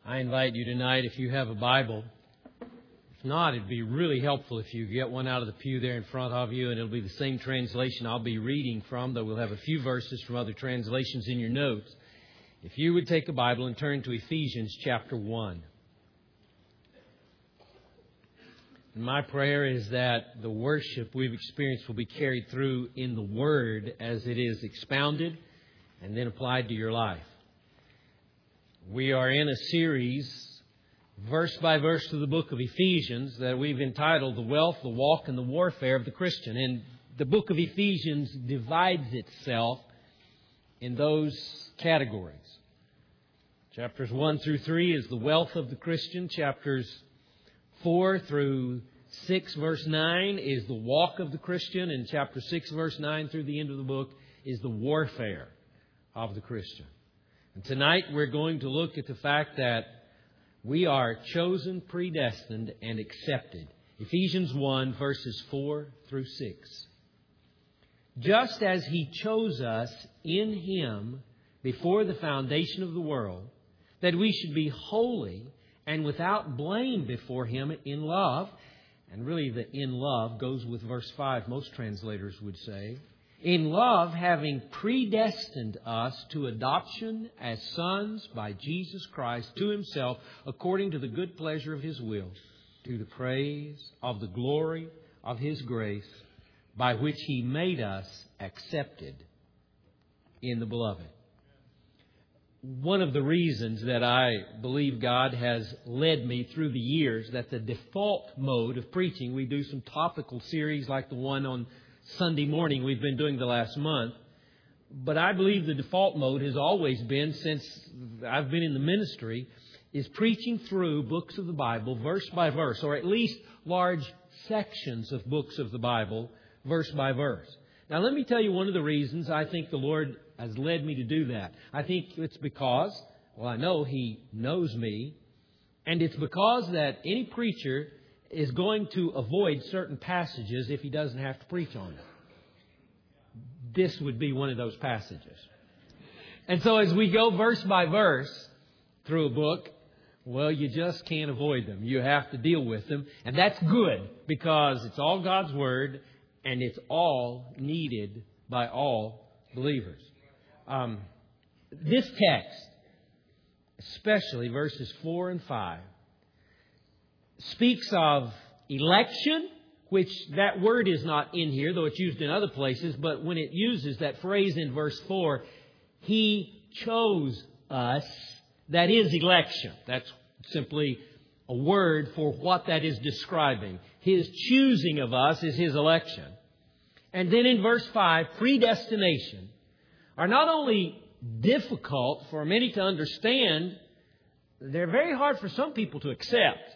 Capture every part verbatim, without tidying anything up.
I invite you tonight, if you have a Bible. If not, it'd be really helpful if you get one out of the pew there in front of you, and it'll be the same translation I'll be reading from, though we'll have a few verses from other translations in your notes. If you would take a Bible and turn to Ephesians chapter one. And my prayer is that the worship we've experienced will be carried through in the Word as it is expounded and then applied to your life. We are in a series, verse by verse, through the book of Ephesians that we've entitled The Wealth, the Walk, and the Warfare of the Christian. And the book of Ephesians divides itself in those categories. Chapters one through three is the wealth of the Christian. Chapters four through six, verse nine, is the walk of the Christian. And chapter six, verse nine, through the end of the book, is the warfare of the Christian. And tonight we're going to look at the fact that we are chosen, predestined, and accepted. Ephesians one, verses four through six. Just as He chose us in Him before the foundation of the world, that we should be holy and without blame before Him in love. And really the in love goes with verse five, most translators would say. In love, having predestined us to adoption as sons by Jesus Christ to Himself, according to the good pleasure of His will, to the praise of the glory of His grace, by which He made us accepted in the Beloved. One of the reasons that I believe God has led me through the years, that the default mode of preaching, we do some topical series like the one on Sunday morning we've been doing the last month. But I believe the default mode has always been, since I've been in the ministry, is preaching through books of the Bible verse by verse, or at least large sections of books of the Bible verse by verse. Now let me tell you one of the reasons I think the Lord has led me to do that. I think it's because, well, I know He knows me, and it's because that any preacher is going to avoid certain passages if he doesn't have to preach on them. This would be one of those passages. And so as we go verse by verse through a book, well, you just can't avoid them. You have to deal with them. And that's good, because it's all God's Word and it's all needed by all believers. Um, this text, especially verses four and five, speaks of election, which that word is not in here, though it's used in other places. But when it uses that phrase in verse four, He chose us, that is election. That's simply a word for what that is describing. His choosing of us is His election. And then in verse five, predestination, are not only difficult for many to understand, they're very hard for some people to accept.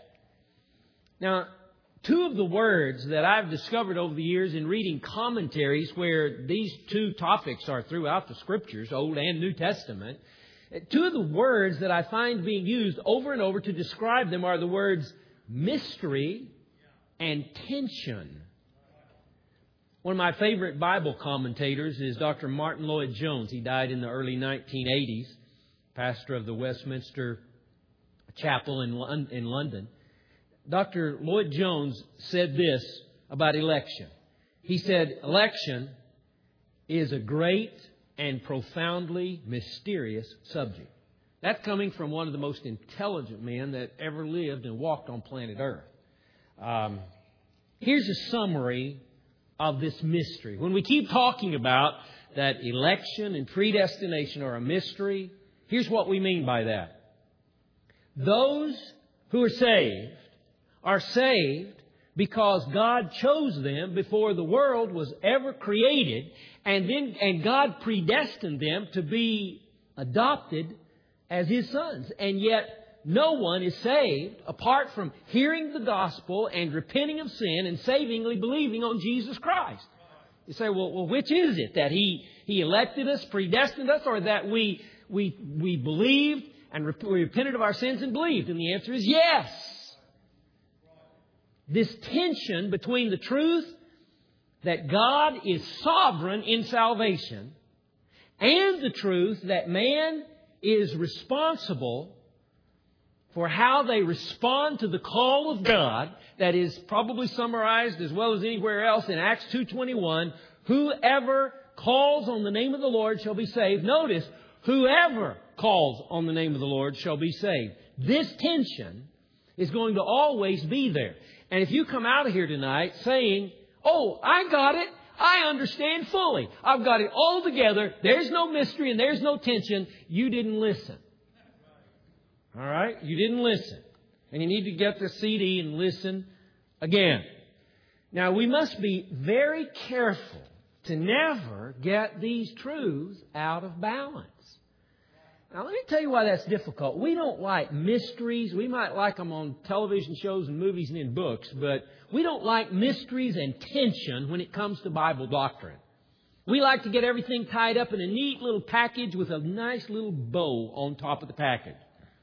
Now, two of the words that I've discovered over the years in reading commentaries where these two topics are throughout the Scriptures, Old and New Testament, two of the words that I find being used over and over to describe them are the words mystery and tension. One of my favorite Bible commentators is Doctor Martin Lloyd-Jones. He died in the early nineteen eighties, pastor of the Westminster Chapel in in London. Doctor Lloyd-Jones said this about election. He said, election is a great and profoundly mysterious subject. That's coming from one of the most intelligent men that ever lived and walked on planet Earth. Um, here's a summary of this mystery. When we keep talking about that election and predestination are a mystery, here's what we mean by that. Those who are saved are saved because God chose them before the world was ever created, and then and God predestined them to be adopted as His sons. And yet no one is saved apart from hearing the gospel and repenting of sin and savingly believing on Jesus Christ. You say, well, well which is it? That He He elected us, predestined us, or that we we we believed and rep- we repented of our sins and believed? And the answer is yes. This tension between the truth that God is sovereign in salvation and the truth that man is responsible for how they respond to the call of God that is probably summarized as well as anywhere else in Acts two twenty-one. Whoever calls on the name of the Lord shall be saved. Notice, whoever calls on the name of the Lord shall be saved. This tension is going to always be there. And if you come out of here tonight saying, oh, I got it. I understand fully. I've got it all together. There's no mystery and there's no tension. You didn't listen. All right? You didn't listen. And you need to get the C D and listen again. Now, we must be very careful to never get these truths out of balance. Now, let me tell you why that's difficult. We don't like mysteries. We might like them on television shows and movies and in books, but we don't like mysteries and tension when it comes to Bible doctrine. We like to get everything tied up in a neat little package with a nice little bow on top of the package.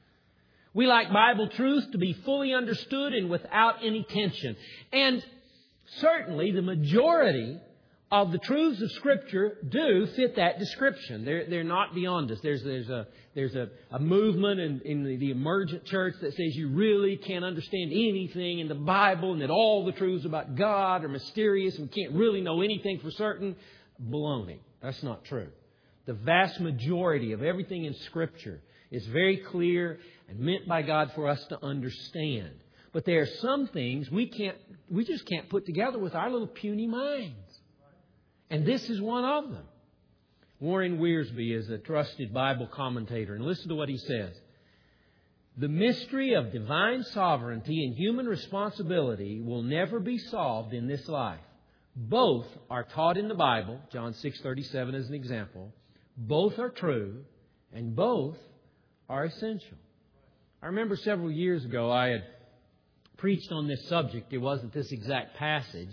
We like Bible truth to be fully understood and without any tension. And certainly the majority of the truths of Scripture do fit that description. They're, they're not beyond us. There's, there's, a, there's a, a movement in, in the, the emergent church that says you really can't understand anything in the Bible and that all the truths about God are mysterious and can't really know anything for certain. Baloney. That's not true. The vast majority of everything in Scripture is very clear and meant by God for us to understand. But there are some things we can't, we just can't put together with our little puny minds. And this is one of them. Warren Wiersbe is a trusted Bible commentator. And listen to what he says. The mystery of divine sovereignty and human responsibility will never be solved in this life. Both are taught in the Bible, John six thirty-seven as an example. Both are true and both are essential. I remember several years ago I had preached on this subject. It wasn't this exact passage.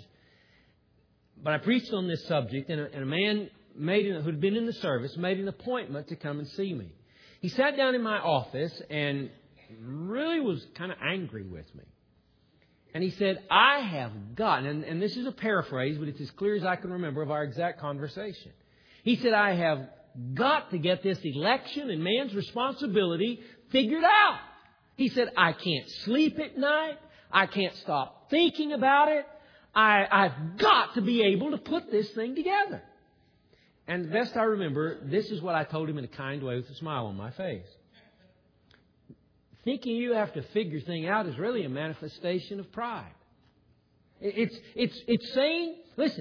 But I preached on this subject, and a, and a man made an, who'd been in the service made an appointment to come and see me. He sat down in my office and really was kind of angry with me. And he said, I have gotten, and, and this is a paraphrase, but it's as clear as I can remember of our exact conversation. He said, I have got to get this election and man's responsibility figured out. He said, I can't sleep at night. I can't stop thinking about it. I, I've got to be able to put this thing together. And the best I remember, this is what I told him in a kind way with a smile on my face. Thinking you have to figure things out is really a manifestation of pride. It's, it's, it's saying, listen,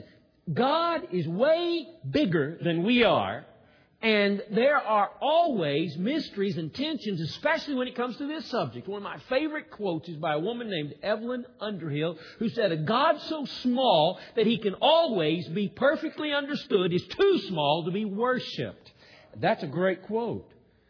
God is way bigger than we are. And there are always mysteries and tensions, especially when it comes to this subject. One of my favorite quotes is by a woman named Evelyn Underhill, who said, a God so small that He can always be perfectly understood is too small to be worshipped. That's a great quote.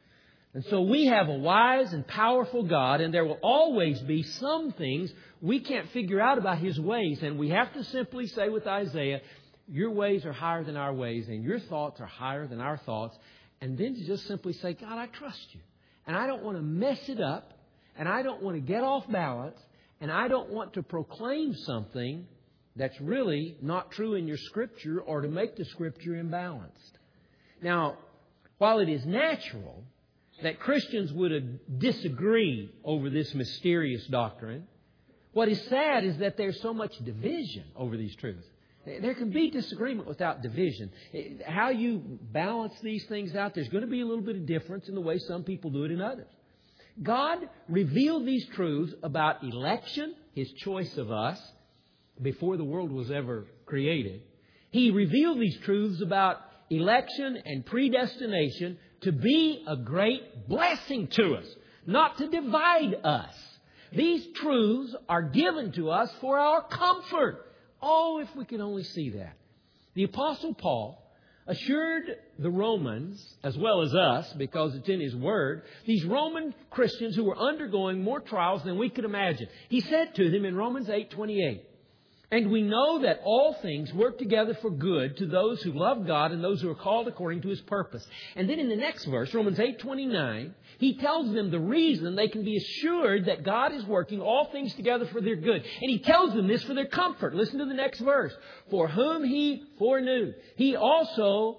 And so we have a wise and powerful God, and there will always be some things we can't figure out about His ways. And we have to simply say with Isaiah, your ways are higher than our ways, and your thoughts are higher than our thoughts. And then to just simply say, God, I trust you. And I don't want to mess it up. And I don't want to get off balance. And I don't want to proclaim something that's really not true in your Scripture or to make the Scripture imbalanced. Now, while it is natural that Christians would disagree over this mysterious doctrine, what is sad is that there's so much division over these truths. There can be disagreement without division. How you balance these things out, there's going to be a little bit of difference in the way some people do it and others. God revealed these truths about election, His choice of us, before the world was ever created. He revealed these truths about election and predestination to be a great blessing to us, not to divide us. These truths are given to us for our comfort. Oh, if we could only see that. The Apostle Paul assured the Romans, as well as us, because it's in his Word, these Roman Christians who were undergoing more trials than we could imagine. He said to them in Romans eight twenty-eight, and we know that all things work together for good to those who love God and those who are called according to His purpose. And then in the next verse, Romans eight twenty-nine, he tells them the reason they can be assured that God is working all things together for their good. And he tells them this for their comfort. Listen to the next verse. For whom He foreknew, He also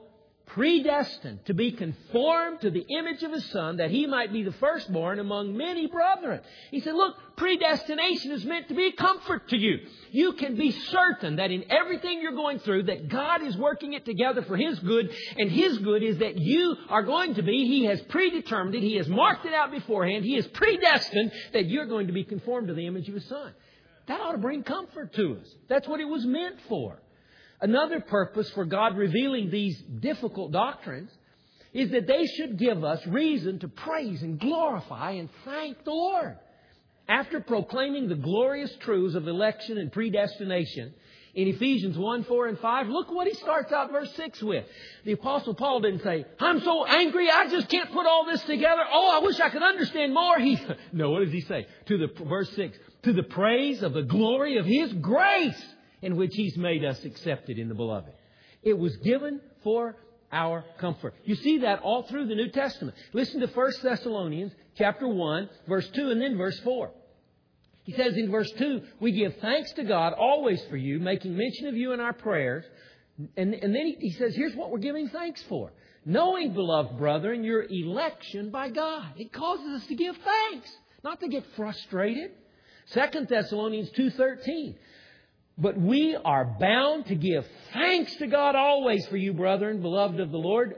predestined to be conformed to the image of His Son, that He might be the firstborn among many brethren. He said, look, predestination is meant to be a comfort to you. You can be certain that in everything you're going through, that God is working it together for His good, and His good is that you are going to be, He has predetermined it, He has marked it out beforehand, He is predestined that you're going to be conformed to the image of His Son. That ought to bring comfort to us. That's what it was meant for. Another purpose for God revealing these difficult doctrines is that they should give us reason to praise and glorify and thank the Lord. After proclaiming the glorious truths of election and predestination in Ephesians one, four, and five, look what he starts out verse six with. The Apostle Paul didn't say, I'm so angry, I just can't put all this together. Oh, I wish I could understand more. He, no, what does he say? To the verse six, to the praise of the glory of His grace, in which He's made us accepted in the Beloved. It was given for our comfort. You see that all through the New Testament. Listen to First Thessalonians chapter one, verse two, and then verse four. He says in verse two, we give thanks to God always for you, making mention of you in our prayers. And, and then he, he says, here's what we're giving thanks for. Knowing, beloved brethren, your election by God. It causes us to give thanks, not to get frustrated. Second Thessalonians two thirteen. But we are bound to give thanks to God always for you, brethren, beloved of the Lord,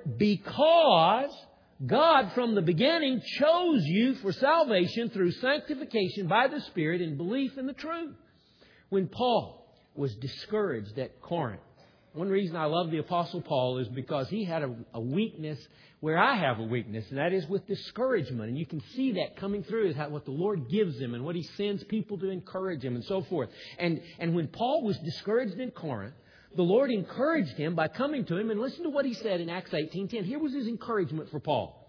because God from the beginning chose you for salvation through sanctification by the Spirit and belief in the truth. When Paul was discouraged at Corinth, one reason I love the Apostle Paul is because he had a, a weakness where I have a weakness, and that is with discouragement. And you can see that coming through is how, what the Lord gives him and what He sends people to encourage him and so forth. And, and when Paul was discouraged in Corinth, the Lord encouraged him by coming to him. And listen to what he said in Acts eighteen ten. Here was his encouragement for Paul.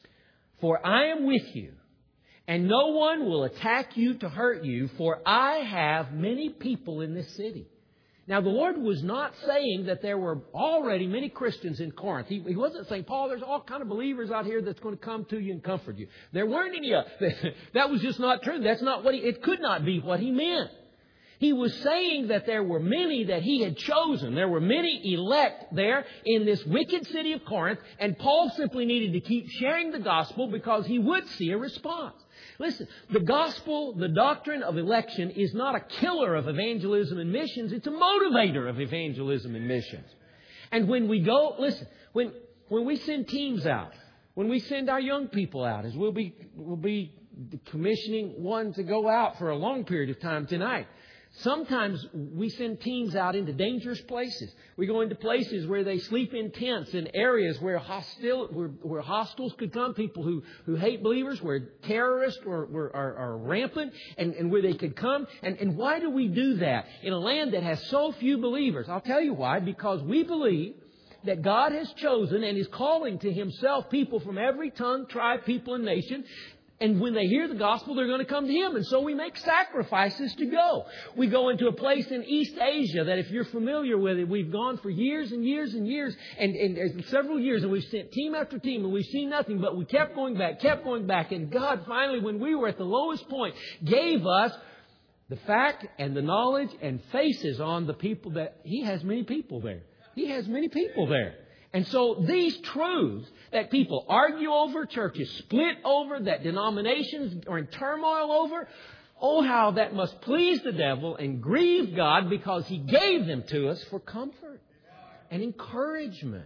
For I am with you, and no one will attack you to hurt you, for I have many people in this city. Now, the Lord was not saying that there were already many Christians in Corinth. He, he wasn't saying, Paul, there's all kind of believers out here that's going to come to you and comfort you. There weren't any. Uh, that was just not true. That's not what he, it could not be what he meant. He was saying that there were many that he had chosen. There were many elect there in this wicked city of Corinth. And Paul simply needed to keep sharing the gospel because he would see a response. Listen, the gospel, the doctrine of election is not a killer of evangelism and missions. It's a motivator of evangelism and missions. And when we go, listen, when when we send teams out, when we send our young people out, as we'll be we'll be commissioning one to go out for a long period of time tonight. Sometimes we send teams out into dangerous places. We go into places where they sleep in tents, in areas where hostile, where, where hostiles could come, people who, who hate believers, where terrorists were, were, are, are rampant, and, and where they could come. And, and why do we do that in a land that has so few believers? I'll tell you why. Because we believe that God has chosen and is calling to Himself people from every tongue, tribe, people, and nation. And when they hear the gospel, they're going to come to Him. And so we make sacrifices to go. We go into a place in East Asia that if you're familiar with it, we've gone for years and years and years and, and several years. And we've sent team after team and we've seen nothing. But we kept going back, kept going back. And God finally, when we were at the lowest point, gave us the fact and the knowledge and faces on the people that He has many people there. He has many people there. And so these truths that people argue over, churches split over, that denominations are in turmoil over, oh, how that must please the devil and grieve God because He gave them to us for comfort and encouragement.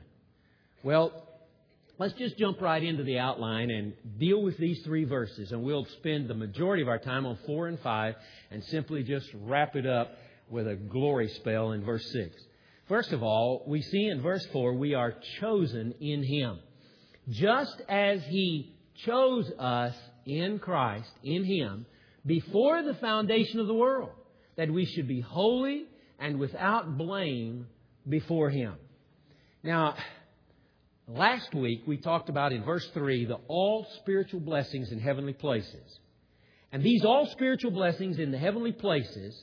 Well, let's just jump right into the outline and deal with these three verses. And we'll spend the majority of our time on four and five and simply just wrap it up with a glory spell in verse six. First of all, we see in verse four, we are chosen in Him. Just as He chose us in Christ, in Him, before the foundation of the world, that we should be holy and without blame before Him. Now, last week we talked about in verse three, the all spiritual blessings in heavenly places. And these all spiritual blessings in the heavenly places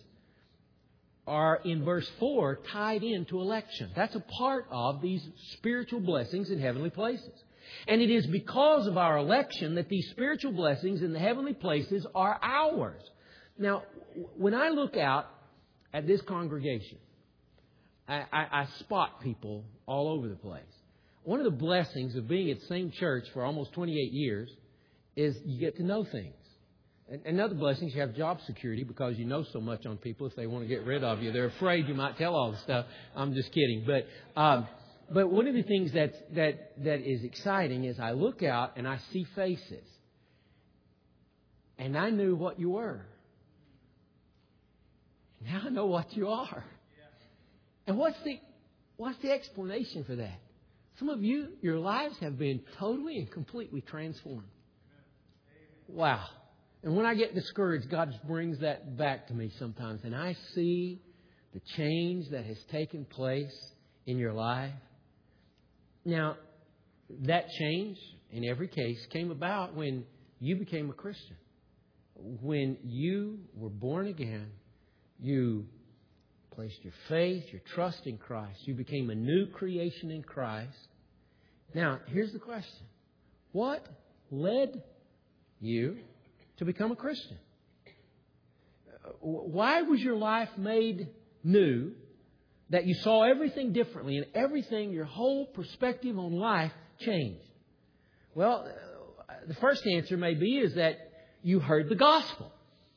are in verse four tied into election. That's a part of these spiritual blessings in heavenly places. And it is because of our election that these spiritual blessings in the heavenly places are ours. Now, when I look out at this congregation, I, I, I spot people all over the place. One of the blessings of being at the same church for almost twenty-eight years is you get to know things. And another blessing is you have job security because you know so much on people. If they want to get rid of you, they're afraid you might tell all the stuff. I'm just kidding. But um, but one of the things that's, that that is exciting is I look out and I see faces. And I knew what you were. Now I know what you are. And what's the what's the explanation for that? Some of you, your lives have been totally and completely transformed. Wow. And when I get discouraged, God just brings that back to me sometimes. And I see the change that has taken place in your life. Now, that change, in every case, came about when you became a Christian. When you were born again, you placed your faith, your trust in Christ. You became a new creation in Christ. Now, here's the question. What led you to become a Christian? Why was your life made new that you saw everything differently and everything, your whole perspective on life changed? Well, the first answer may be is that you heard the gospel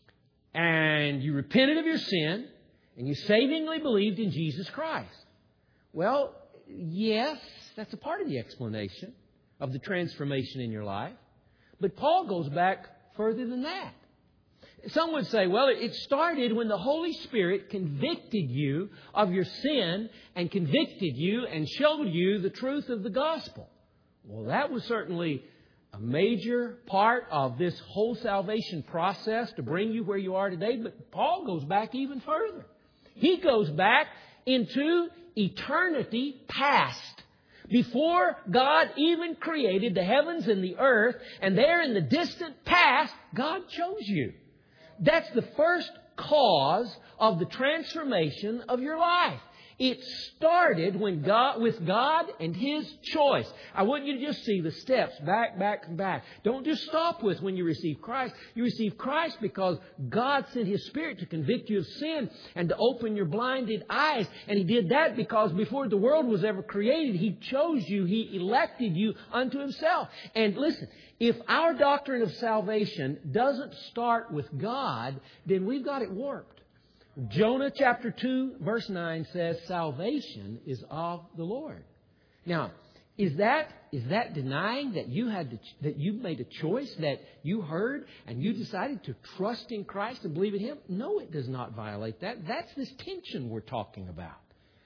and you repented of your sin and you savingly believed in Jesus Christ. Well, yes, that's a part of the explanation of the transformation in your life. But Paul goes back further than that. Some would say, well, it started when the Holy Spirit convicted you of your sin and convicted you and showed you the truth of the gospel. Well, that was certainly a major part of this whole salvation process to bring you where you are today. But Paul goes back even further. He goes back into eternity past. Before God even created the heavens and the earth, and there in the distant past, God chose you. That's the first cause of the transformation of your life. It started when God, with God and His choice. I want you to just see the steps back, back, and back. Don't just stop with when you receive Christ. You receive Christ because God sent His Spirit to convict you of sin and to open your blinded eyes. And He did that because before the world was ever created, He chose you. He elected you unto Himself. And listen, if our doctrine of salvation doesn't start with God, then we've got it warped. Jonah chapter two verse nine says salvation is of the Lord. Now, is that is that denying that you had to, that you made a choice, that you heard and you decided to trust in Christ and believe in Him? No, it does not violate that. That's this tension we're talking about.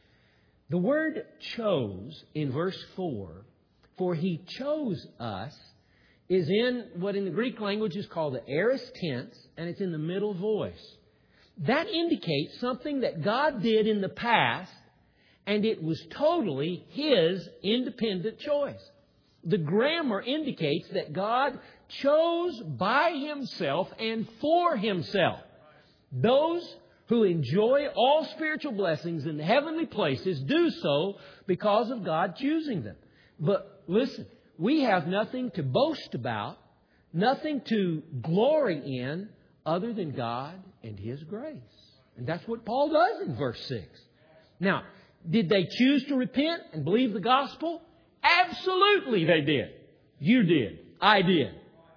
The word chose in verse four, for He chose us, is in what in the Greek language is called the aorist tense, and it's in the middle voice. That indicates something that God did in the past, and it was totally His independent choice. The grammar indicates that God chose by Himself and for Himself. Those who enjoy all spiritual blessings in the heavenly places do so because of God choosing them. But listen, we have nothing to boast about, nothing to glory in, other than God and His grace. And that's what Paul does in verse six. Now, did they choose to repent and believe the gospel? Absolutely they did. You did. I did.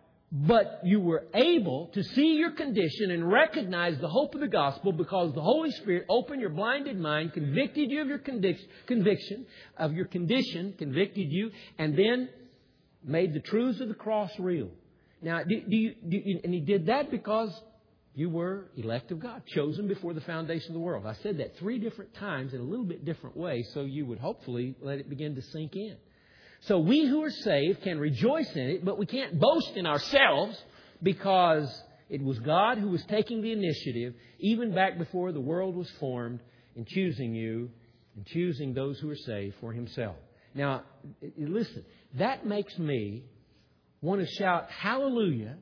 But you were able to see your condition and recognize the hope of the gospel because the Holy Spirit opened your blinded mind, convicted you of your convic- conviction, of your condition, convicted you, and then made the truths of the cross real. Now, do, do you, do you, and He did that because you were elect of God, chosen before the foundation of the world. I said that three different times in a little bit different way, so you would hopefully let it begin to sink in. So we who are saved can rejoice in it, but we can't boast in ourselves because it was God who was taking the initiative, even back before the world was formed, in choosing you and choosing those who are saved for Himself. Now, listen, that makes me want to shout hallelujah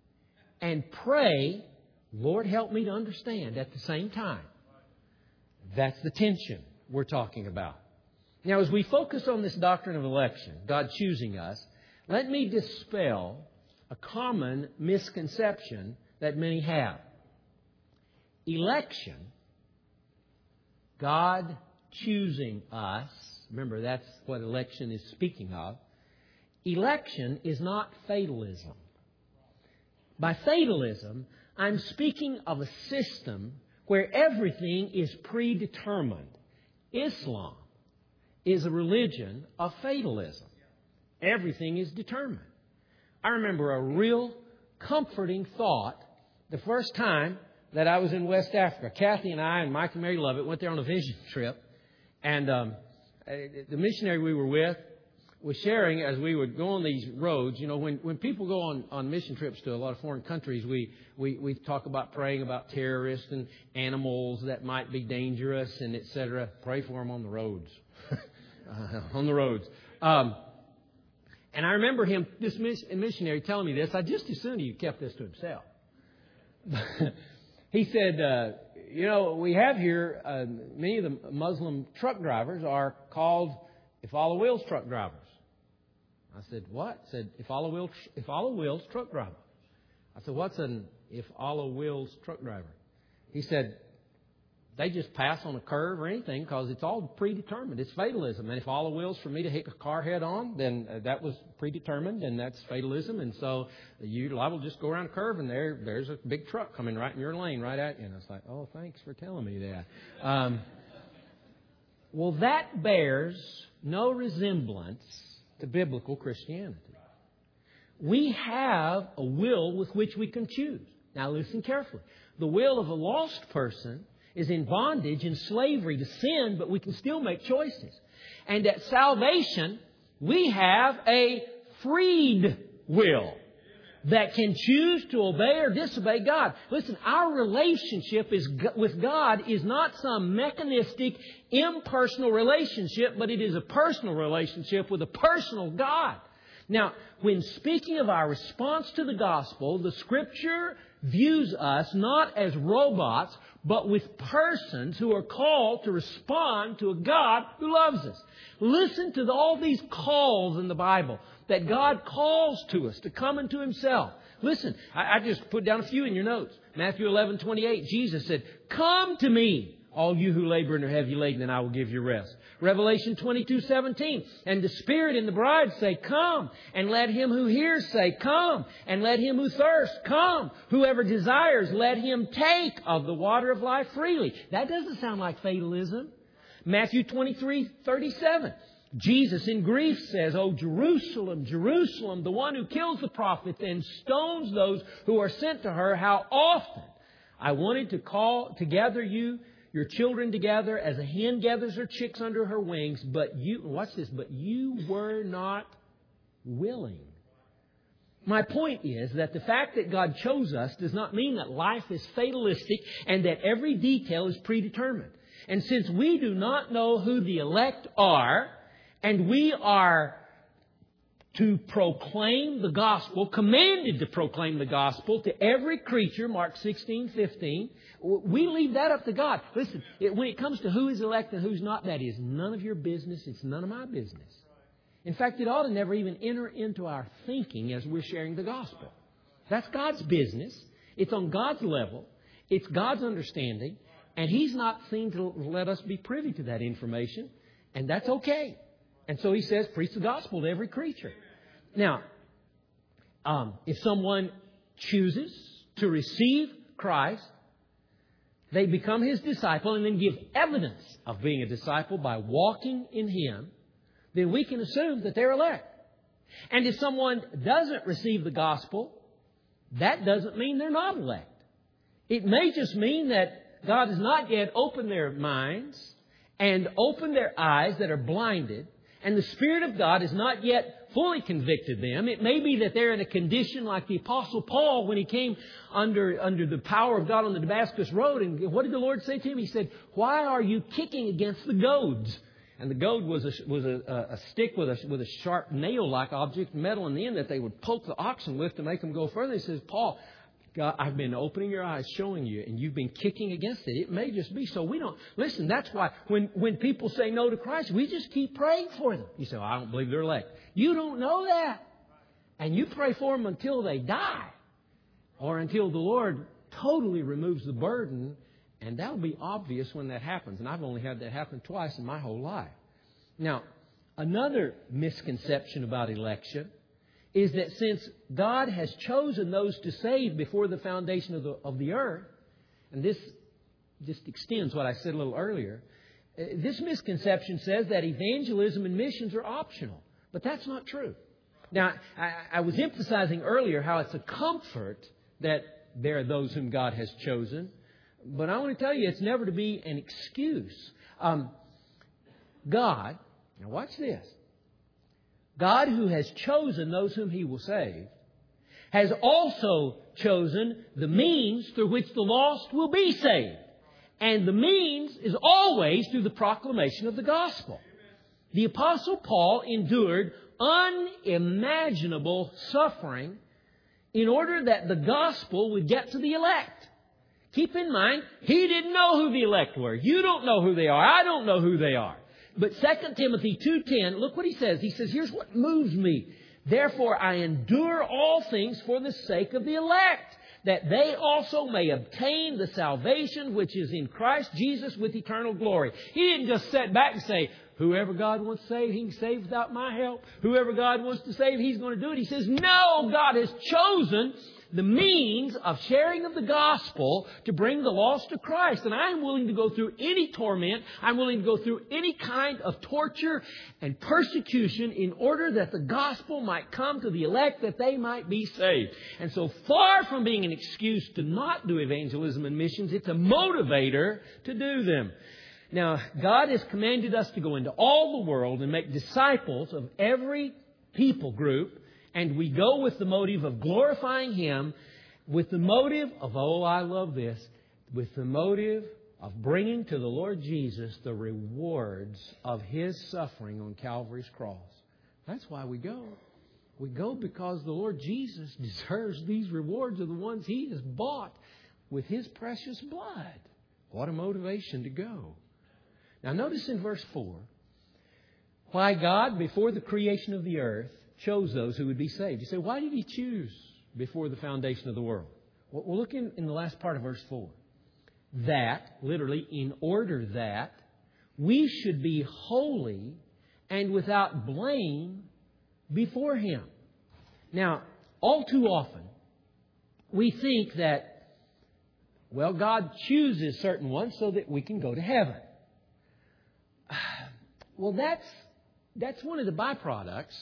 and pray, Lord, help me to understand at the same time. That's the tension we're talking about. Now, as we focus on this doctrine of election, God choosing us, let me dispel a common misconception that many have. Election, God choosing us, Remember, that's what election is speaking of. Election is not fatalism. By fatalism, I'm speaking of a system where everything is predetermined. Islam is a religion of fatalism. Everything is determined. I remember a real comforting thought the first time that I was in West Africa. Kathy and I and Mike and Mary Lovett went there on a vision trip. And um, the missionary we were with was sharing as we would go on these roads. You know, when, when people go on, on mission trips to a lot of foreign countries, we, we, we talk about praying about terrorists and animals that might be dangerous and et cetera. Pray for them on the roads. uh, on the roads. Um, and I remember him, this missionary, telling me this. I just as soon he kept this to himself. He said, uh, you know, we have here, uh, many of the Muslim truck drivers are called if Allah wills truck drivers. I said, what? He said, if Allah wills, if Allah wills truck driver. I said, what's an if Allah wills truck driver? He said, they just pass on a curve or anything because it's all predetermined. It's fatalism. And if Allah wills for me to hit a car head on, then uh, that was predetermined and that's fatalism. And so you liable to just go around a curve and there, there's a big truck coming right in your lane right at you. And I was like, oh, thanks for telling me that. Um, well, that bears no resemblance to biblical Christianity. We have a will with which we can choose. Now listen carefully. The will of a lost person is in bondage and slavery to sin, but we can still make choices. And at salvation, we have a freed will that can choose to obey or disobey God. Listen, our relationship is with God is not some mechanistic, impersonal relationship, but it is a personal relationship with a personal God. Now, when speaking of our response to the gospel, the Scripture views us not as robots, but with persons who are called to respond to a God who loves us. Listen to the, all these calls in the Bible that God calls to us to come into Himself. Listen, I, I just put down a few in your notes. Matthew eleven twenty-eight, Jesus said, "Come to me, all you who labor and are heavy laden, and I will give you rest." Revelation twenty-two seventeen, "And the Spirit and the bride say, Come. And let him who hears say, Come. And let him who thirsts, come. Whoever desires, let him take of the water of life freely." That doesn't sound like fatalism. Matthew twenty-three thirty-seven, Jesus in grief says, "O Jerusalem, Jerusalem, the one who kills the prophets and stones those who are sent to her, how often I wanted to call to gather you, your children together as a hen gathers her chicks under her wings, but you," watch this, "but you were not willing." My point is that the fact that God chose us does not mean that life is fatalistic and that every detail is predetermined. And since we do not know who the elect are, and we are to proclaim the gospel, commanded to proclaim the gospel to every creature, Mark sixteen fifteen, we leave that up to God. Listen, it, when it comes to who is elect and who's not, that is none of your business. It's none of my business. In fact, it ought to never even enter into our thinking as we're sharing the gospel. That's God's business. It's on God's level. It's God's understanding. And He's not seen to let us be privy to that information. And that's okay. And so He says, preach the gospel to every creature. Now, um, if someone chooses to receive Christ, they become His disciple and then give evidence of being a disciple by walking in Him, then we can assume that they're elect. And if someone doesn't receive the gospel, that doesn't mean they're not elect. It may just mean that God has not yet opened their minds and opened their eyes that are blinded, and the Spirit of God has not yet fully convicted them. It may be that they're in a condition like the Apostle Paul when he came under, under the power of God on the Damascus Road. And what did the Lord say to him? He said, "Why are you kicking against the goads?" And the goad was a, was a, a stick with a, with a sharp nail-like object, metal in the end that they would poke the oxen with to make them go further. He says, "Paul, God, I've been opening your eyes, showing you, and you've been kicking against it. It may just be so." We don't, listen, that's why when, when people say no to Christ, we just keep praying for them. You say, "Well, I don't believe they're elect." You don't know that. And you pray for them until they die or until the Lord totally removes the burden. And that'll be obvious when that happens. And I've only had that happen twice in my whole life. Now, another misconception about election is that since God has chosen those to save before the foundation of the, of the earth, and this just extends what I said a little earlier, this misconception says that evangelism and missions are optional. But that's not true. Now, I, I was emphasizing earlier how it's a comfort that there are those whom God has chosen. But I want to tell you, it's never to be an excuse. Um, God, now watch this. God, who has chosen those whom He will save, has also chosen the means through which the lost will be saved. And the means is always through the proclamation of the gospel. The Apostle Paul endured unimaginable suffering in order that the gospel would get to the elect. Keep in mind, he didn't know who the elect were. You don't know who they are. I don't know who they are. But Second Timothy two ten, look what he says. He says, here's what moves me. Therefore, I endure all things for the sake of the elect, that they also may obtain the salvation which is in Christ Jesus with eternal glory. He didn't just sit back and say, whoever God wants to save, He can save without my help. Whoever God wants to save, He's going to do it. He says, no, God has chosen the means of sharing of the gospel to bring the lost to Christ. And I'm willing to go through any torment. I'm willing to go through any kind of torture and persecution in order that the gospel might come to the elect, that they might be saved. And so far from being an excuse to not do evangelism and missions, it's a motivator to do them. Now, God has commanded us to go into all the world and make disciples of every people group. And we go with the motive of glorifying Him, with the motive of, oh, I love this, with the motive of bringing to the Lord Jesus the rewards of His suffering on Calvary's cross. That's why we go. We go because the Lord Jesus deserves these rewards of the ones He has bought with His precious blood. What a motivation to go. Now notice in verse four, why God, before the creation of the earth, chose those who would be saved. You say, why did He choose before the foundation of the world? Well, we'll look in, in the last part of verse four. That, literally, in order that we should be holy and without blame before Him. Now, all too often, we think that, well, God chooses certain ones so that we can go to heaven. Well, that's, that's one of the byproducts.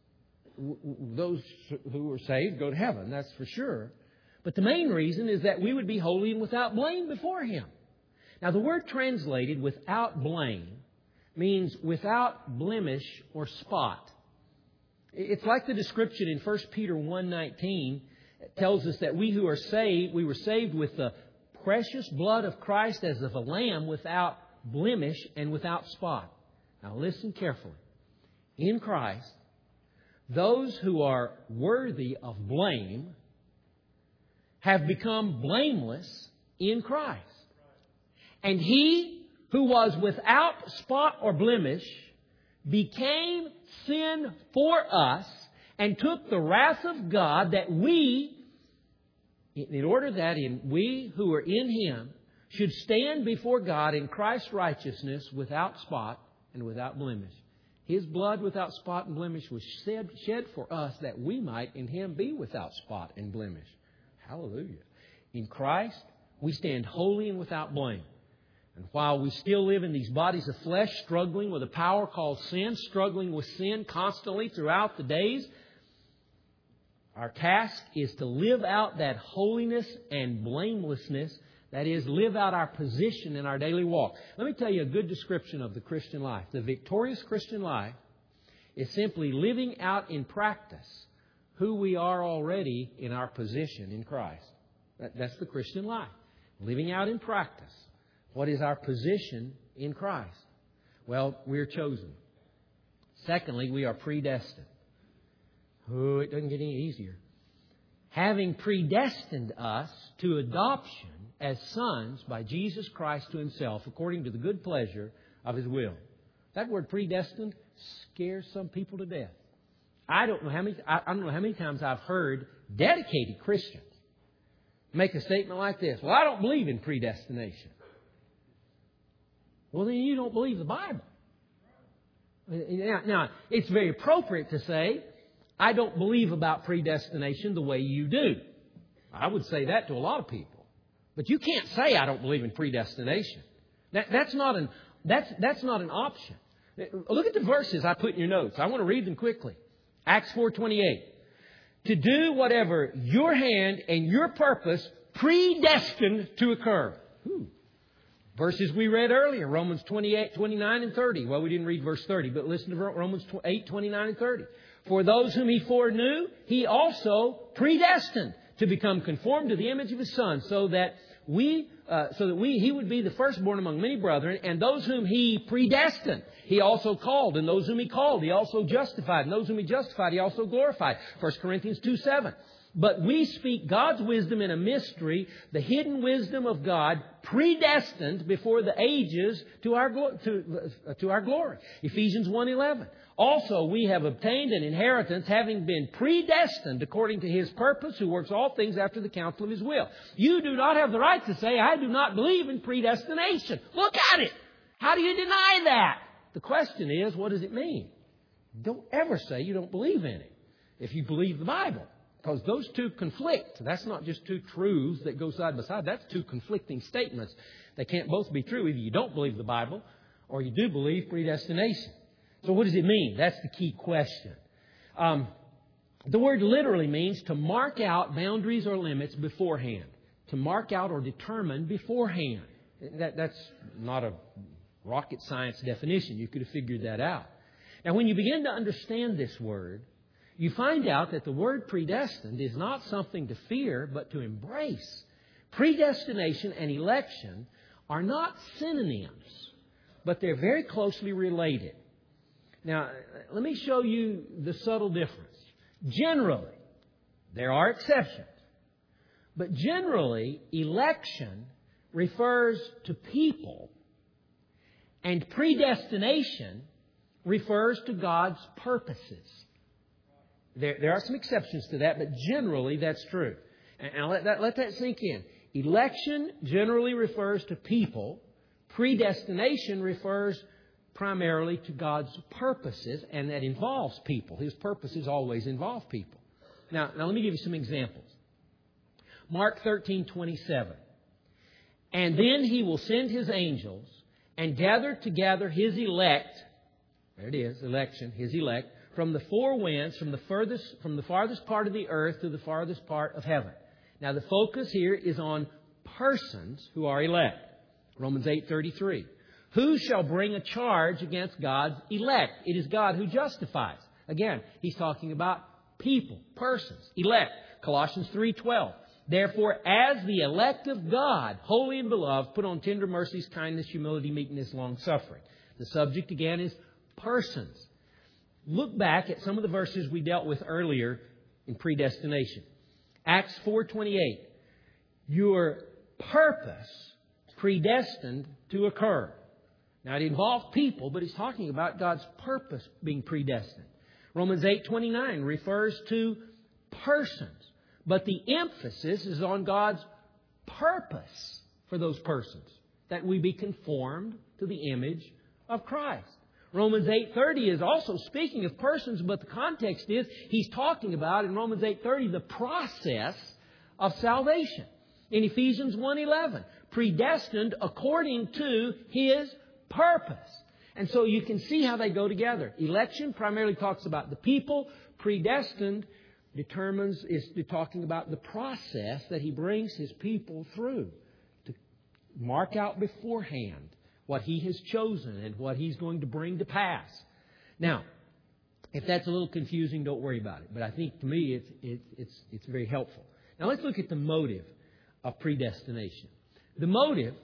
Those who are saved go to heaven, that's for sure. But the main reason is that we would be holy and without blame before Him. Now, the word translated without blame means without blemish or spot. It's like the description in First Peter one nineteen. It tells us that we who are saved, we were saved with the precious blood of Christ as of a lamb without blemish and without spot. Now, listen carefully. In Christ, those who are worthy of blame have become blameless in Christ. And He who was without spot or blemish became sin for us and took the wrath of God, that we, in order that in we who are in Him should stand before God in Christ's righteousness without spot and without blemish. His blood without spot and blemish was shed, shed for us that we might in Him be without spot and blemish. Hallelujah. In Christ, we stand holy and without blame. And while we still live in these bodies of flesh, struggling with a power called sin, struggling with sin constantly throughout the days, our task is to live out that holiness and blamelessness. That is, live out our position in our daily walk. Let me tell you a good description of the Christian life. The victorious Christian life is simply living out in practice who we are already in our position in Christ. That's the Christian life. Living out in practice. What is our position in Christ? Well, we're chosen. Secondly, we are predestined. Oh, it doesn't get any easier. Having predestined us to adoption as sons by Jesus Christ to Himself, according to the good pleasure of His will. That word predestined scares some people to death. I don't know how many, I don't know how many times I've heard dedicated Christians make a statement like this. Well, I don't believe in predestination. Well, then you don't believe the Bible. Now, now, it's very appropriate to say, I don't believe about predestination the way you do. I would say that to a lot of people. But you can't say I don't believe in predestination. That, that's not an that's that's not an option. Look at the verses I put in your notes. I want to read them quickly. Acts four twenty-eight. To do whatever your hand and your purpose predestined to occur. Ooh. Verses we read earlier, Romans twenty-eight, twenty-nine, and thirty. Well, we didn't read verse thirty, but listen to Romans eight, twenty-nine, and thirty. For those whom He foreknew, He also predestined to become conformed to the image of His Son, so that we, uh, so that we, He would be the firstborn among many brethren, and those whom He predestined, He also called, and those whom He called, He also justified, and those whom He justified, He also glorified. First Corinthians two seven. But we speak God's wisdom in a mystery, the hidden wisdom of God, predestined before the ages to our glo- to, uh, to our glory. Ephesians one eleven. Also, we have obtained an inheritance, having been predestined according to His purpose, who works all things after the counsel of His will. You do not have the right to say, I do not believe in predestination. Look at it. How do you deny that? The question is, what does it mean? Don't ever say you don't believe in it if you believe the Bible. Because those two conflict. That's not just two truths that go side by side. That's two conflicting statements. They can't both be true. Either you don't believe the Bible or you do believe predestination. So what does it mean? That's the key question. Um, the word literally means to mark out boundaries or limits beforehand. To mark out or determine beforehand. That, that's not a rocket science definition. You could have figured that out. Now, when you begin to understand this word, you find out that the word predestined is not something to fear, but to embrace. Predestination and election are not synonyms, but they're very closely related. Now, let me show you the subtle difference. Generally, there are exceptions, but generally, election refers to people, and predestination refers to God's purposes. There, there are some exceptions to that, but generally that's true. And, and let, that, let that sink in. Election generally refers to people. Predestination refers primarily to God's purposes, and that involves people. His purposes always involve people. Now, now let me give you some examples. Mark thirteen twenty-seven. And then He will send His angels and gather together His elect. There it is, election, His elect. From the four winds, from the furthest, from the farthest part of the earth to the farthest part of heaven. Now, the focus here is on persons who are elect. Romans eight thirty-three. Who shall bring a charge against God's elect? It is God who justifies. Again, He's talking about people, persons, elect. Colossians three twelve. Therefore, as the elect of God, holy and beloved, put on tender mercies, kindness, humility, meekness, long-suffering. The subject again is persons. Look back at some of the verses we dealt with earlier in predestination. Acts four twenty-eight. Your purpose predestined to occur. Now, it involves people, but it's talking about God's purpose being predestined. Romans eight twenty-nine refers to persons, but the emphasis is on God's purpose for those persons, that we be conformed to the image of Christ. Romans eight thirty is also speaking of persons, but the context is He's talking about in Romans eight thirty the process of salvation. In Ephesians one eleven, predestined according to His purpose. And so you can see how they go together. Election primarily talks about the people. Predestined determines, is talking about the process that He brings His people through to mark out beforehand what He has chosen and what He's going to bring to pass. Now, if that's a little confusing, don't worry about it. But I think to me it's, it's, it's, it's very helpful. Now let's look at the motive of predestination. The motive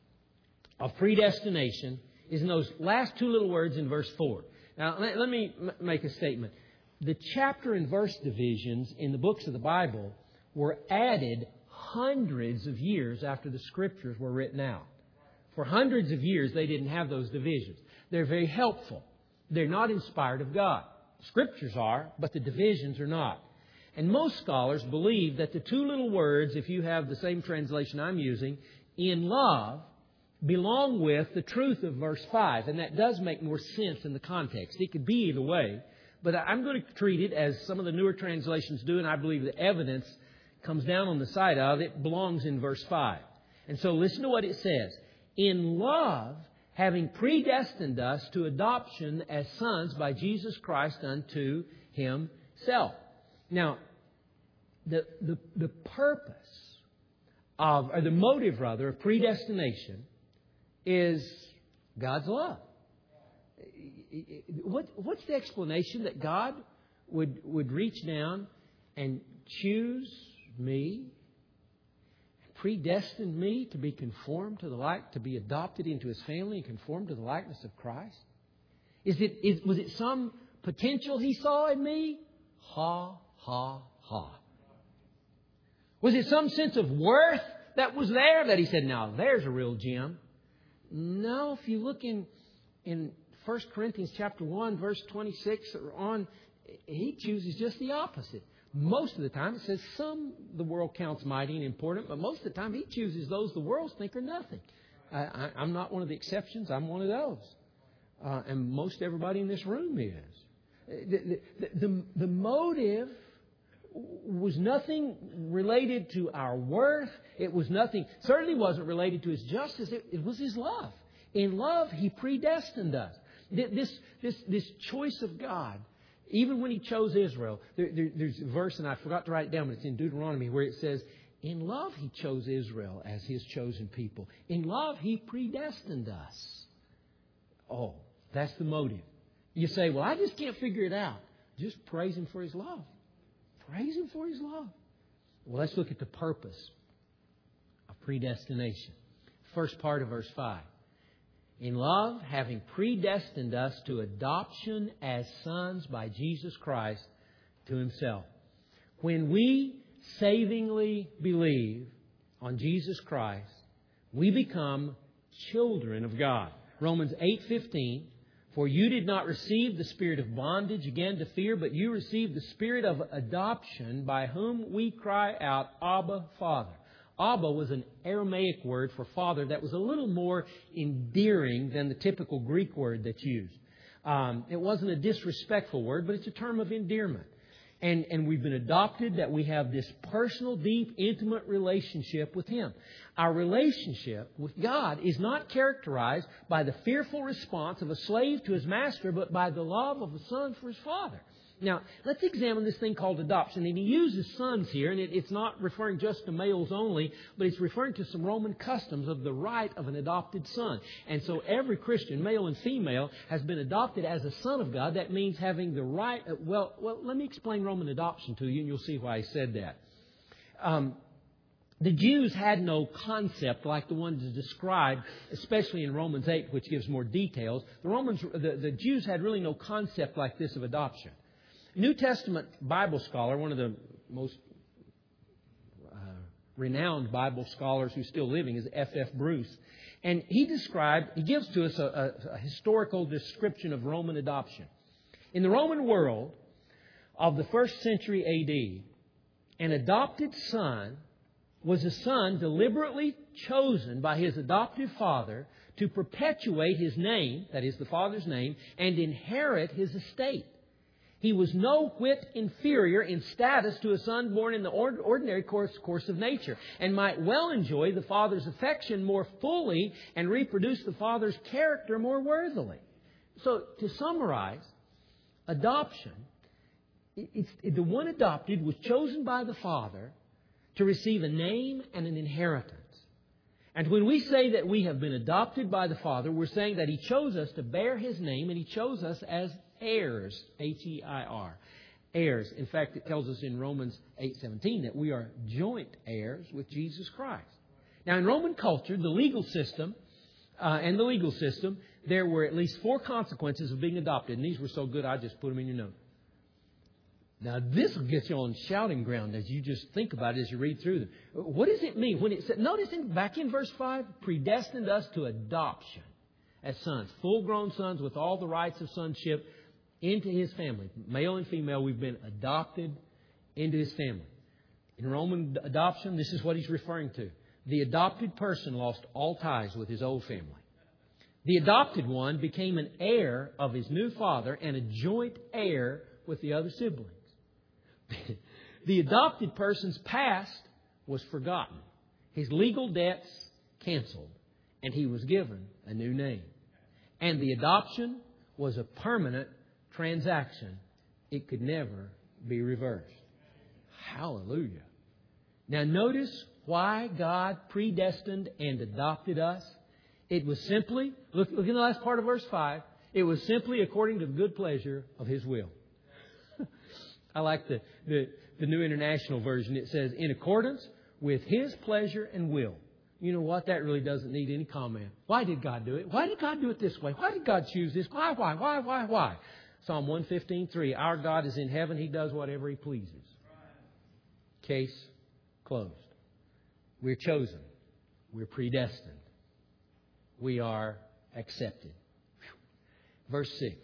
of predestination is in those last two little words in verse four. Now let, let me m- make a statement. The chapter and verse divisions in the books of the Bible were added hundreds of years after the Scriptures were written out. For hundreds of years, they didn't have those divisions. They're very helpful. They're not inspired of God. Scriptures are, but the divisions are not. And most scholars believe that the two little words, if you have the same translation I'm using, in love, belong with the truth of verse five. And that does make more sense in the context. It could be either way. But I'm going to treat it as some of the newer translations do, and I believe the evidence comes down on the side of it, belongs in verse five. And so listen to what it says. In love, having predestined us to adoption as sons by Jesus Christ unto Himself. Now, the, the, the purpose of, or the motive rather, of predestination is God's love. What, what's the explanation that God would, would reach down and choose me, predestined me to be conformed to the like, to be adopted into His family and conformed to the likeness of Christ? Is it, is, was it some potential He saw in me? Ha, ha, ha. Was it some sense of worth that was there that He said, now there's a real gem? No, if you look in, in First Corinthians chapter one, verse twenty-six or on, He chooses just the opposite. Most of the time, it says some the world counts mighty and important, but most of the time He chooses those the world think are nothing. I, I, I'm not one of the exceptions. I'm one of those. Uh, and most everybody in this room is. The, the, the, the motive was nothing related to our worth. It was nothing, certainly wasn't related to His justice. It, it was His love. In love, He predestined us. This, this, this choice of God, even when He chose Israel, there, there, there's a verse, and I forgot to write it down, but it's in Deuteronomy, where it says, in love He chose Israel as His chosen people. In love He predestined us. Oh, that's the motive. You say, well, I just can't figure it out. Just praise Him for His love. Praise Him for His love. Well, let's look at the purpose of predestination. First part of verse five. In love, having predestined us to adoption as sons by Jesus Christ to Himself. When we savingly believe on Jesus Christ, we become children of God. Romans eight fifteen. For you did not receive the spirit of bondage again to fear, but you received the spirit of adoption, by whom we cry out, Abba, Father. Abba was an Aramaic word for father that was a little more endearing than the typical Greek word that's used. Um, it wasn't a disrespectful word, but it's a term of endearment. And, and we've been adopted, that we have this personal, deep, intimate relationship with Him. Our relationship with God is not characterized by the fearful response of a slave to his master, but by the love of a son for his father. Now, let's examine this thing called adoption. And he uses sons here, and it, it's not referring just to males only, but it's referring to some Roman customs of the right of an adopted son. And so every Christian, male and female, has been adopted as a son of God. That means having the right... Well, well, let me explain Roman adoption to you, and you'll see why I said that. Um, the Jews had no concept like the one described, especially in Romans eight, which gives more details. The Romans, the, the Jews had really no concept like this of adoption. New Testament Bible scholar, one of the most uh, renowned Bible scholars who's still living, is F F Bruce. And he described, he gives to us a, a, a historical description of Roman adoption. In the Roman world of the first century A D, an adopted son was a son deliberately chosen by his adoptive father to perpetuate his name, that is the father's name, and inherit his estate. He was no whit inferior in status to a son born in the ordinary course, course of nature, and might well enjoy the father's affection more fully and reproduce the father's character more worthily. So, to summarize, adoption, it's, the one adopted was chosen by the father to receive a name and an inheritance. And when we say that we have been adopted by the Father, we're saying that He chose us to bear His name, and He chose us as heirs, H E I R, heirs. In fact, it tells us in Romans eight seventeen that we are joint heirs with Jesus Christ. Now, in Roman culture, the legal system uh, and the legal system, there were at least four consequences of being adopted, and these were so good I just put them in your note. Now, this will get you on shouting ground as you just think about it as you read through them. What does it mean when it said, notice in, back in verse five, predestined us to adoption as sons, full-grown sons with all the rights of sonship into His family. Male and female, we've been adopted into His family. In Roman adoption, this is what he's referring to. The adopted person lost all ties with his old family. The adopted one became an heir of his new father and a joint heir with the other siblings. The adopted person's past was forgotten. His legal debts canceled. And he was given a new name. And the adoption was a permanent transaction. It could never be reversed. Hallelujah. Now notice why God predestined and adopted us. It was simply, look, look in the last part of verse five. It was simply according to the good pleasure of His will. I like the, the, the New International Version. It says, in accordance with His pleasure and will. You know what? That really doesn't need any comment. Why did God do it? Why did God do it this way? Why did God choose this? Why, why, why, why, why? Psalm one fifteen, three. Our God is in heaven. He does whatever He pleases. Case closed. We're chosen. We're predestined. We are accepted. Whew. Verse six.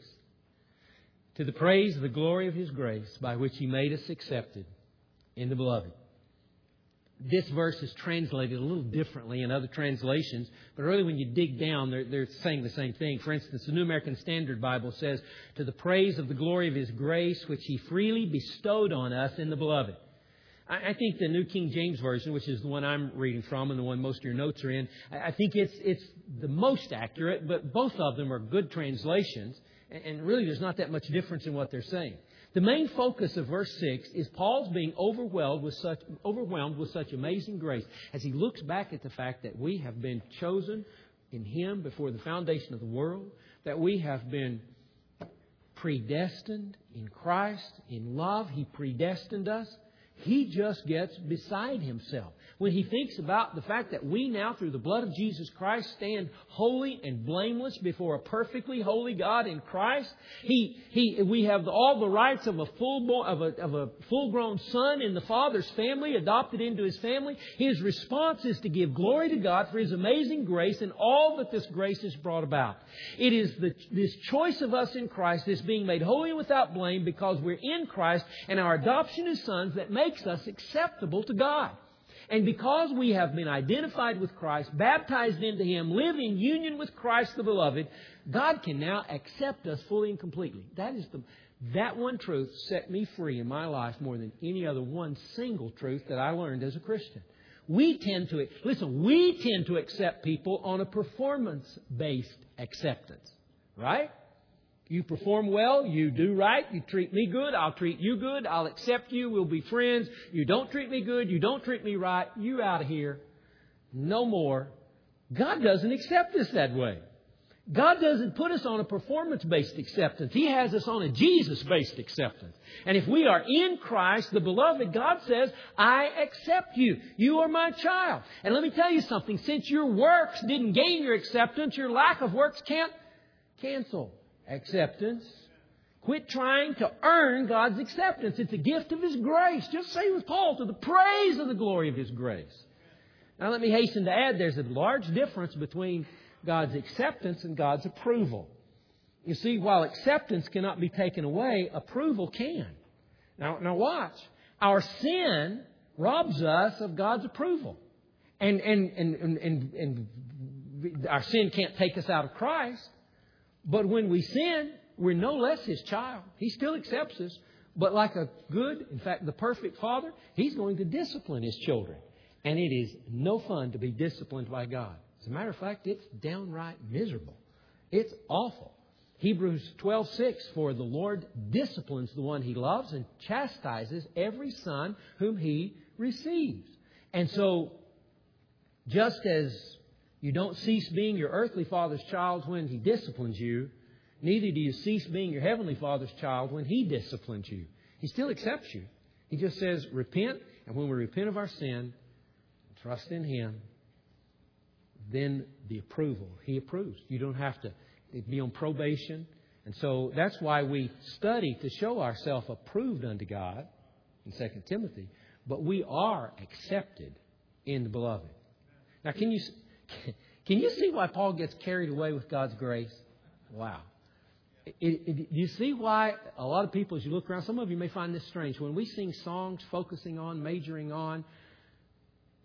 To the praise of the glory of His grace by which He made us accepted in the Beloved. This verse is translated a little differently in other translations, but really when you dig down, they're, they're saying the same thing. For instance, the New American Standard Bible says, to the praise of the glory of His grace, which He freely bestowed on us in the Beloved. I, I think the New King James Version, which is the one I'm reading from and the one most of your notes are in, I, I think it's, it's the most accurate, but both of them are good translations, and, and really there's not that much difference in what they're saying. The main focus of verse six is Paul's being overwhelmed with such overwhelmed with such amazing grace as he looks back at the fact that we have been chosen in Him before the foundation of the world, that we have been predestined in Christ, in love. He predestined us. He just gets beside himself when he thinks about the fact that we now, through the blood of Jesus Christ, stand holy and blameless before a perfectly holy God in Christ. He, he, we have all the rights of a full, of a, of a full-grown son in the Father's family, adopted into His family. His response is to give glory to God for His amazing grace and all that this grace has brought about. It is the, this choice of us in Christ, this being made holy and without blame because we're in Christ and our adoption as sons, that makes us acceptable to God. And because we have been identified with Christ, baptized into Him, live in union with Christ the Beloved, God can now accept us fully and completely. That is the that one truth set me free in my life more than any other one single truth that I learned as a Christian. We tend to, listen, we tend to accept people on a performance-based acceptance. Right? You perform well, you do right, you treat me good, I'll treat you good, I'll accept you, we'll be friends. You don't treat me good, you don't treat me right, you out of here. No more. God doesn't accept us that way. God doesn't put us on a performance-based acceptance. He has us on a Jesus-based acceptance. And if we are in Christ, the Beloved, God says, I accept you. You are my child. And let me tell you something. Since your works didn't gain your acceptance, your lack of works can't cancel acceptance. Quit trying to earn God's acceptance. It's a gift of His grace. Just say with Paul, to the praise of the glory of His grace. Now let me hasten to add, there's a large difference between God's acceptance and God's approval. You see, while acceptance cannot be taken away, approval can. Now, now watch. Our sin robs us of God's approval. And, and, and, and, and, and our sin can't take us out of Christ. But when we sin, we're no less His child. He still accepts us. But like a good, in fact, the perfect Father, He's going to discipline His children. And it is no fun to be disciplined by God. As a matter of fact, it's downright miserable. It's awful. Hebrews twelve six, for the Lord disciplines the one He loves and chastises every son whom He receives. And so, just as you don't cease being your earthly father's child when He disciplines you, neither do you cease being your heavenly Father's child when He disciplines you. He still accepts you. He just says, repent, and when we repent of our sin, trust in Him, then the approval. He approves. You don't have to be on probation. And so that's why we study to show ourselves approved unto God in Second Timothy. But we are accepted in the Beloved. Now, can you... Can you see why Paul gets carried away with God's grace? Wow. It, it, do you see why a lot of people, as you look around, some of you may find this strange. When we sing songs focusing on, majoring on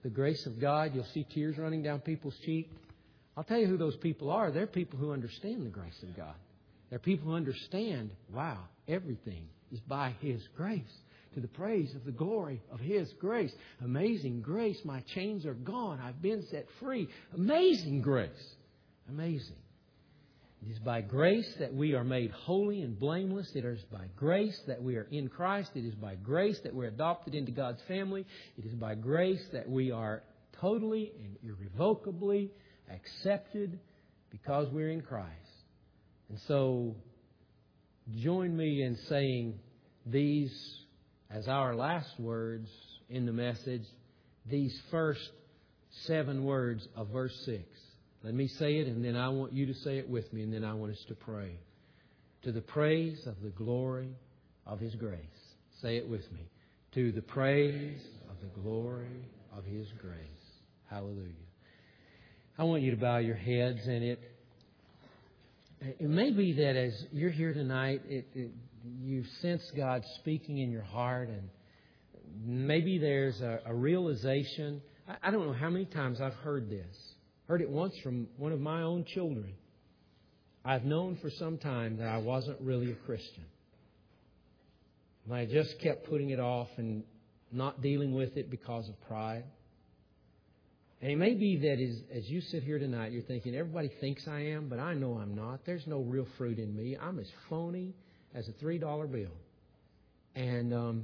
the grace of God, you'll see tears running down people's cheek. I'll tell you who those people are. They're people who understand the grace of God. They're people who understand, wow, everything is by His grace. To the praise of the glory of His grace. Amazing grace. My chains are gone. I've been set free. Amazing grace. Amazing. It is by grace that we are made holy and blameless. It is by grace that we are in Christ. It is by grace that we're adopted into God's family. It is by grace that we are totally and irrevocably accepted because we're in Christ. And so, join me in saying these as our last words in the message, these first seven words of verse six. Let me say it, and then I want you to say it with me, and then I want us to pray. To the praise of the glory of His grace. Say it with me. To the praise of the glory of His grace. Hallelujah. I want you to bow your heads, and it it may be that as you're here tonight, it, it, you've sensed God speaking in your heart, and maybe there's a, a realization. I, I don't know how many times I've heard this. Heard it once from one of my own children. I've known for some time that I wasn't really a Christian. And I just kept putting it off and not dealing with it because of pride. And it may be that as, as you sit here tonight, you're thinking, everybody thinks I am, but I know I'm not. There's no real fruit in me. I'm as phony as a three dollar bill. And, um,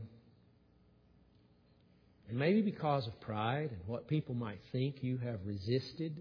and maybe because of pride and what people might think, you have resisted.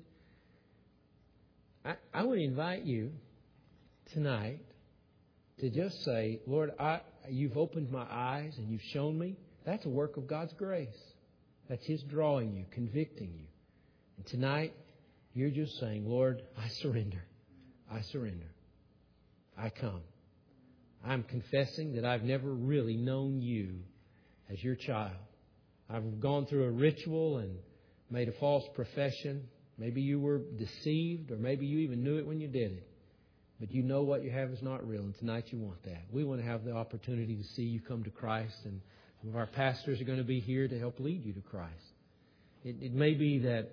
I, I would invite you tonight to just say, Lord, I, you've opened my eyes and you've shown me. That's a work of God's grace. That's His drawing you, convicting you. And tonight, you're just saying, Lord, I surrender. I surrender. I come. I'm confessing that I've never really known you as your child. I've gone through a ritual and made a false profession. Maybe you were deceived, or maybe you even knew it when you did it. But you know what you have is not real, and tonight you want that. We want to have the opportunity to see you come to Christ, and some of our pastors are going to be here to help lead you to Christ. It, it may be that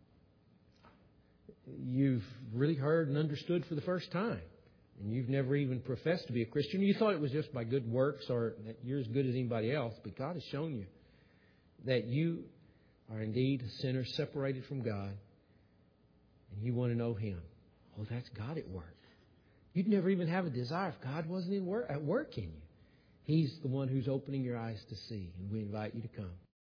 you've really heard and understood for the first time, and you've never even professed to be a Christian. You thought it was just by good works, or that you're as good as anybody else, but God has shown you that you are indeed a sinner separated from God, and you want to know Him. Oh, that's God at work. You'd never even have a desire if God wasn't in work, at work in you. He's the one who's opening your eyes to see, and we invite you to come.